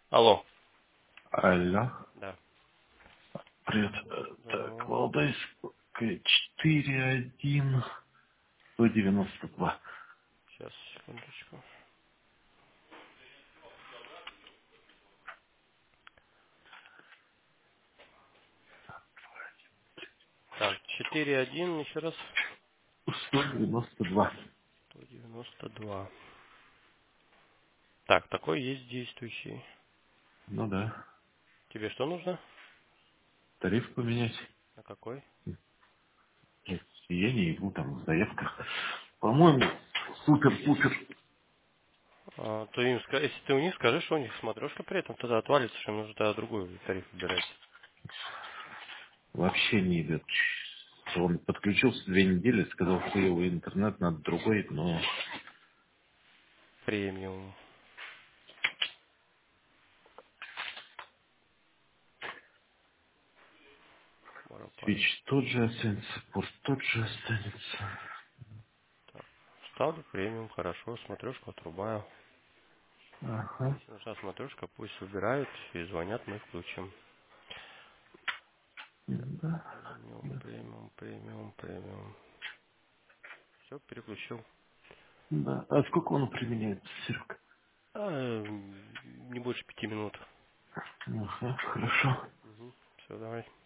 Алло. Алло. Да. Привет. Так, Здорово. Валдайская 4-1 192. Сейчас, секундочку. Так, 4.1, еще раз. 192. 192. Так, такой есть действующий. Ну да. Тебе что нужно? Тариф поменять. На какой? Нет, я не ебу там заявка. По-моему, супер-пупер. Если ты у них скажи, что у них смотрешка при этом, тогда отвалится, что им нужно тогда другой тариф выбирать. Вообще не идет. Он подключился 2 недели, сказал, что его интернет надо другой, но Премиум. Моропай. Twitch тот же останется, порт тот же останется. Так. Ставлю премиум, хорошо, смотрешку отрубаю. Ага. Если нужна смотрешка, пусть выбирают и звонят, мы включим. Так, Да. премиум, премиум, премиум, премиум. Все, переключил. Да. А сколько он применяется, Серега? Не больше 5 минут. Ага, хорошо. Угу. Все, давай.